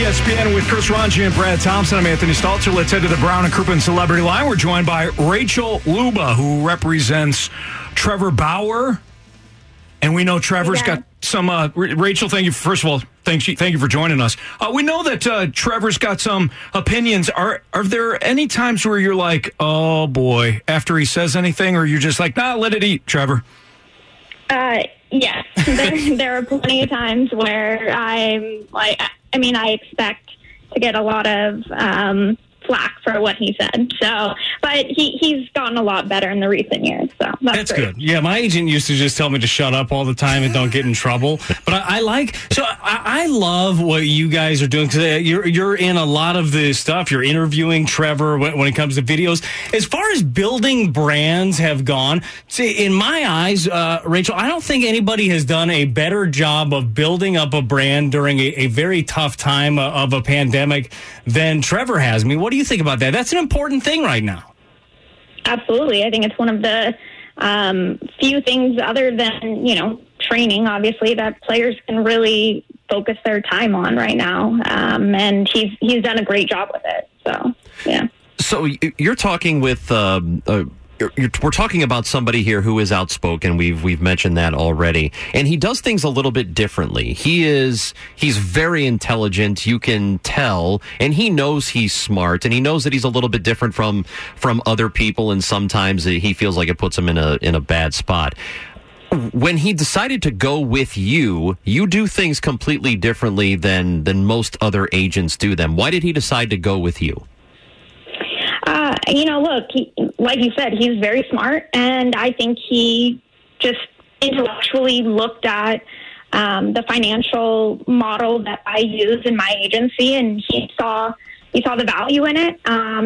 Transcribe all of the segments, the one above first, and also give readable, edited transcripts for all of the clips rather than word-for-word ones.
ESPN with Chris Ranji and Brad Thompson. I'm Anthony Stalter. Let's head to the Brown and Crouppen Celebrity Line. We're joined by Rachel Luba, who represents Trevor Bauer. And we know Trevor's got some... Rachel, thank you. First of all, thank you for joining us. We know that Trevor's got some opinions. Are there any times where you're like, oh, boy, after he says anything, or you're just like, nah, let it eat, Trevor? Yes. There are plenty of times where I'm like... I expect to get a lot of flack for what he said. So, but he's gotten a lot better in the recent years. So that's great. Good. Yeah, my agent used to just tell me to shut up all the time and don't get in trouble. But I love what you guys are doing, because you're in a lot of the stuff. You're interviewing Trevor when it comes to videos. As far as building brands have gone, see, in my eyes, Rachel, I don't think anybody has done a better job of building up a brand during a very tough time of a pandemic than Trevor has. I mean, what do you think about that? That's an important thing right now. Absolutely. I think it's one of the few things other than, training, obviously, that players can really focus their time on right now. And he's done a great job with it. So, yeah. So you're talking with... we're talking about somebody here who is outspoken. We've mentioned that already, and he does things a little bit differently. He's very intelligent. You can tell, and he knows he's smart, and he knows that he's a little bit different from other people, and sometimes he feels like it puts him in a bad spot. When he decided to go with you do things completely differently than most other agents do them. Why did he decide to go with you? Look, like you said, he's very smart, and I think he just intellectually looked at the financial model that I use in my agency, and he saw the value in it.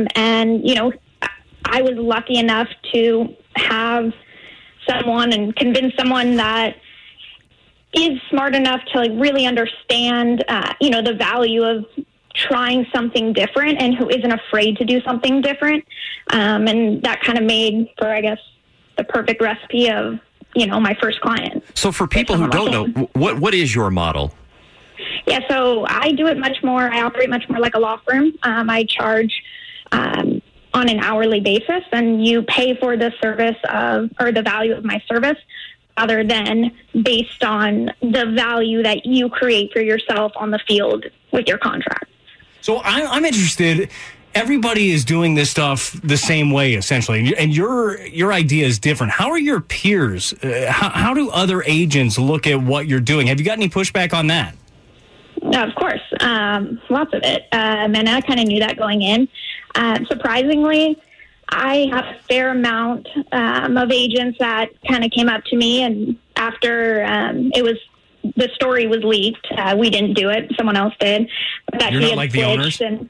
I was lucky enough to have someone and convince someone that is smart enough to really understand, the value of trying something different and who isn't afraid to do something different. And that kind of made for, I guess, the perfect recipe of, my first client. So for people who don't know, what is your model? Yeah, so I operate much more like a law firm. I charge on an hourly basis, and you pay for the service or the value of my service rather than based on the value that you create for yourself on the field with your contract. So I'm interested. Everybody is doing this stuff the same way, essentially, and your idea is different. How are your peers? How do other agents look at what you're doing? Have you got any pushback on that? Of course, lots of it. And I kind of knew that going in. Surprisingly, I have a fair amount of agents that kind of came up to me, and after the story was leaked. We didn't do it. Someone else did. But that You're not like the owners? No,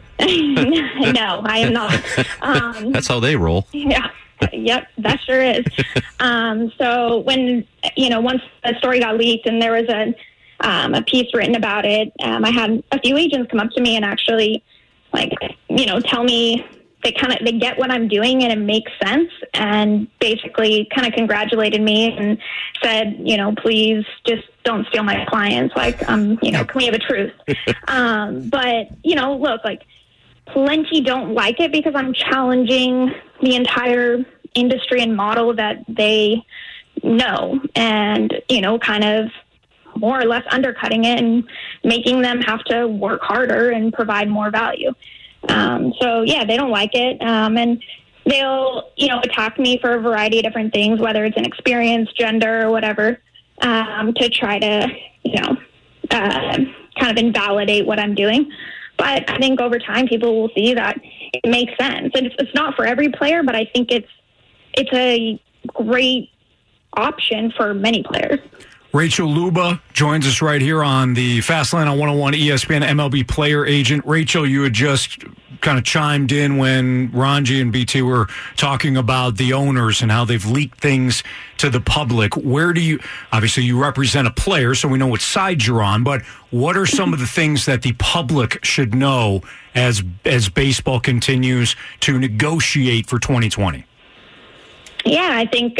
I am not. That's how they roll. Yeah. Yep, that sure is. So when, once the story got leaked and there was a piece written about it, I had a few agents come up to me and actually, tell me they get what I'm doing and it makes sense, and basically kind of congratulated me and said, please just don't steal my clients. Can we have a truce? But, look, plenty don't like it because I'm challenging the entire industry and model that they know, and, kind of more or less undercutting it and making them have to work harder and provide more value. They don't like it. And they'll, attack me for a variety of different things, whether it's an experience, gender, or whatever, to try to, kind of invalidate what I'm doing. But I think over time, people will see that it makes sense. And it's not for every player, but I think it's a great option for many players. Rachel Luba joins us right here on the Fastline on 101 ESPN MLB player agent. Rachel, you had just kind of chimed in when Ranji and BT were talking about the owners and how they've leaked things to the public. Obviously you represent a player, so we know what side you're on, but what are some of the things that the public should know as baseball continues to negotiate for 2020? Yeah, I think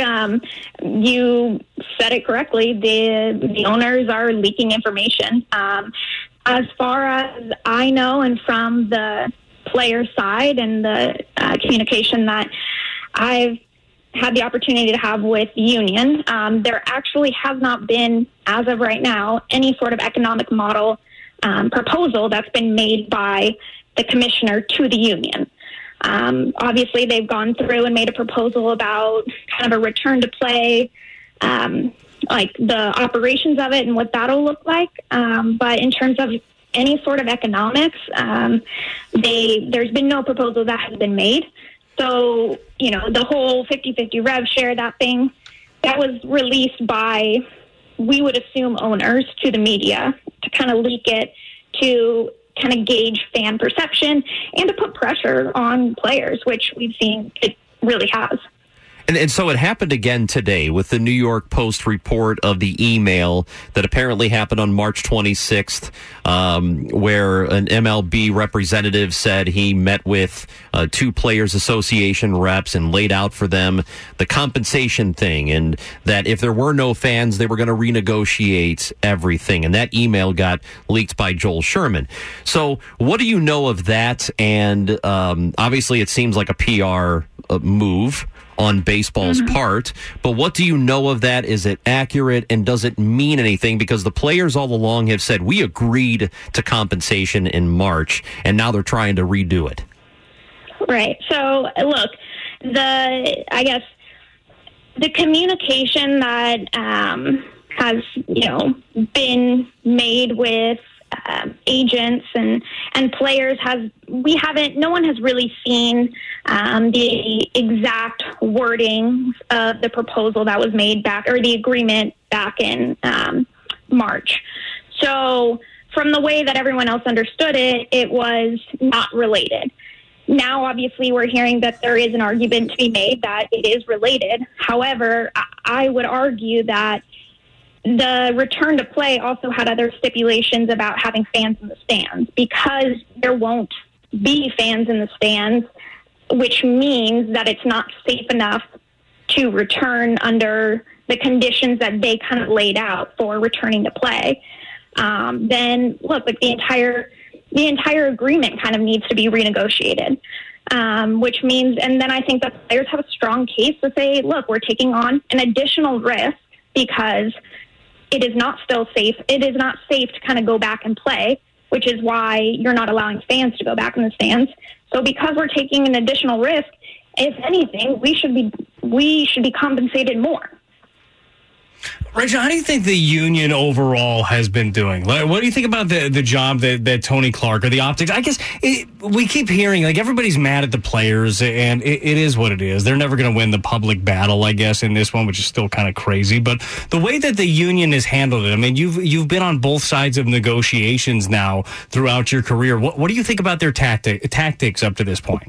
you said it correctly. The owners are leaking information. As far as I know, and from the player side and the communication that I've had the opportunity to have with the union, there actually has not been, as of right now, any sort of economic model proposal that's been made by the commissioner to the union. Obviously, they've gone through and made a proposal about kind of a return to play, like the operations of it and what that'll look like. But in terms of any sort of economics, there's been no proposal that has been made. So, the whole 50-50 rev share, that thing, that was released by, we would assume, owners to the media to kind of leak it, to kind of gauge fan perception and to put pressure on players, which we've seen it really has. And so it happened again today with the New York Post report of the email that apparently happened on March 26th, where an MLB representative said he met with two Players Association reps and laid out for them the compensation thing, and that if there were no fans, they were going to renegotiate everything. And that email got leaked by Joel Sherman. So what do you know of that? And obviously it seems like a PR move on baseball's part, but what do you know of that? Is it accurate, and does it mean anything? Because the players all along have said, we agreed to compensation in March, and now they're trying to redo it. Right. So, look, I guess the communication that has, been made with agents and players no one has really seen the exact wording of the proposal that was made back, or the agreement back in March. So from the way that everyone else understood it, it was not related. Now, obviously, we're hearing that there is an argument to be made that it is related. However, I would argue that the return to play also had other stipulations about having fans in the stands, because there won't be fans in the stands, which means that it's not safe enough to return under the conditions that they kind of laid out for returning to play. Then look, like the entire agreement kind of needs to be renegotiated. Which means, and then I think that players have a strong case to say, look, we're taking on an additional risk because it is not still safe. It is not safe to kind of go back and play, which is why you're not allowing fans to go back in the stands. So because we're taking an additional risk, if anything, we should be compensated more. Rachel, how do you think the union overall has been doing? Like, what do you think about the job that Tony Clark, or the optics? I guess we keep hearing, like, everybody's mad at the players, and it is what it is. They're never going to win the public battle, I guess, in this one, which is still kind of crazy. But the way that the union has handled it, I mean, you've been on both sides of negotiations now throughout your career. What do you think about their tactics up to this point?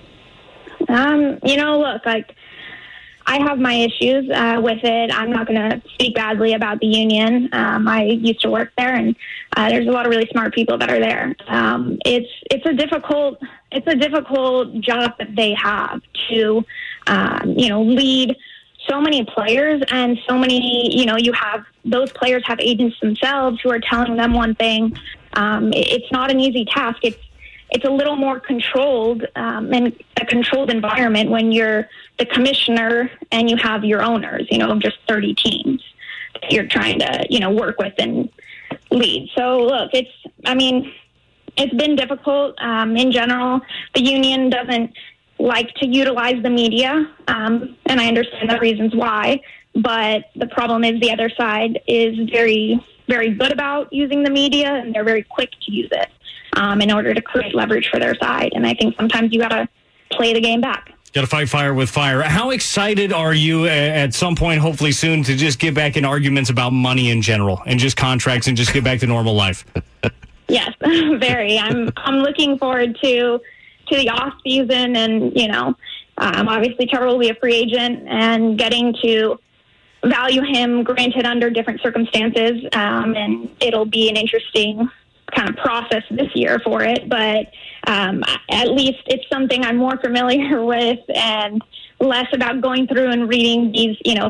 Look, like, I have my issues with it. I'm not going to speak badly about the union. I used to work there, and there's a lot of really smart people that are there. It's a difficult job that they have to lead so many players, and so many, you have those players have agents themselves who are telling them one thing. It's not an easy task. It's a little more controlled and a controlled environment when you're the commissioner and you have your owners, just 30 teams that you're trying to, work with and lead. So look, it's been difficult. In general, the union doesn't like to utilize the media, and I understand the reasons why, but the problem is the other side is very, very good about using the media, and they're very quick to use it in order to create leverage for their side. And I think sometimes you got to play the game back. Got to fight fire with fire. How excited are you at some point, hopefully soon, to just get back in arguments about money in general and just contracts and just get back to normal life? Yes, very. I'm looking forward to the off season, and obviously Trevor will be a free agent, and getting to value him, granted under different circumstances, and it'll be an interesting kind of process this year for it, but at least it's something I'm more familiar with, and less about going through and reading these,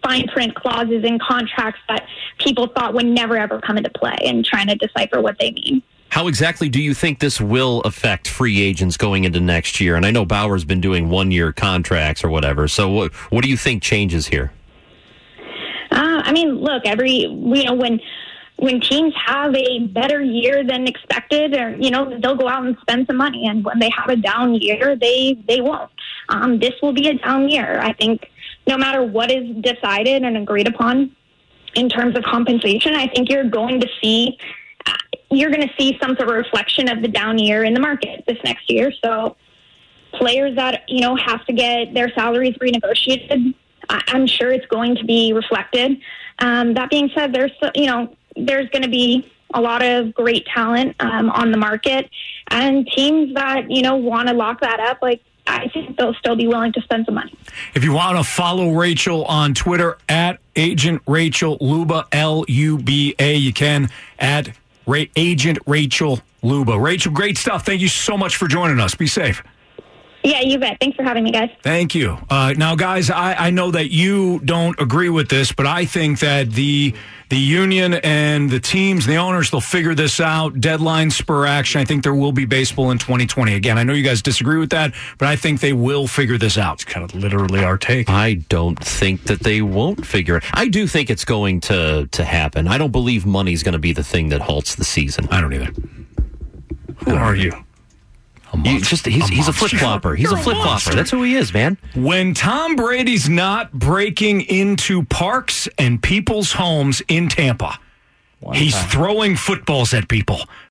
fine print clauses in contracts that people thought would never ever come into play, and trying to decipher what they mean. How exactly do you think this will affect free agents going into next year? And I know Bauer's been doing 1-year contracts or whatever. So what do you think changes here? I mean, look, when teams have a better year than expected, or they'll go out and spend some money, and when they have a down year, they won't. This will be a down year. I think no matter what is decided and agreed upon in terms of compensation, I think you're going to see some sort of reflection of the down year in the market this next year. So players that have to get their salaries renegotiated, I'm sure it's going to be reflected. That being said, there's going to be a lot of great talent on the market, and teams that want to lock that up, I think they'll still be willing to spend some money. If you want to follow Rachel on Twitter at Agent Rachel Luba, Luba, you can at Agent Rachel Luba. Rachel, great stuff. Thank you so much for joining us. Be safe. Yeah, you bet. Thanks for having me, guys. Thank you. Now, guys, I know that you don't agree with this, but I think that the union and the teams, the owners, they'll figure this out. Deadline, spur action. I think there will be baseball in 2020. Again, I know you guys disagree with that, but I think they will figure this out. It's kind of literally our take. I don't think that they won't figure it. I do think it's going to happen. I don't believe money's going to be the thing that halts the season. I don't either. Who are you? He's a flip-flopper. He's a flip-flopper. That's who he is, man. When Tom Brady's not breaking into parks and people's homes in Tampa, he's throwing footballs at people.